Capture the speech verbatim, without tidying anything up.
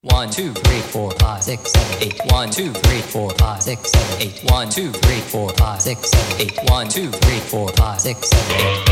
One, two, three, four, five, six, seven, eight. One, two, three, four, five, six, seven, eight. One, two, three, four, five, six, seven, eight. One, two, three, four, five, six, seven, eight.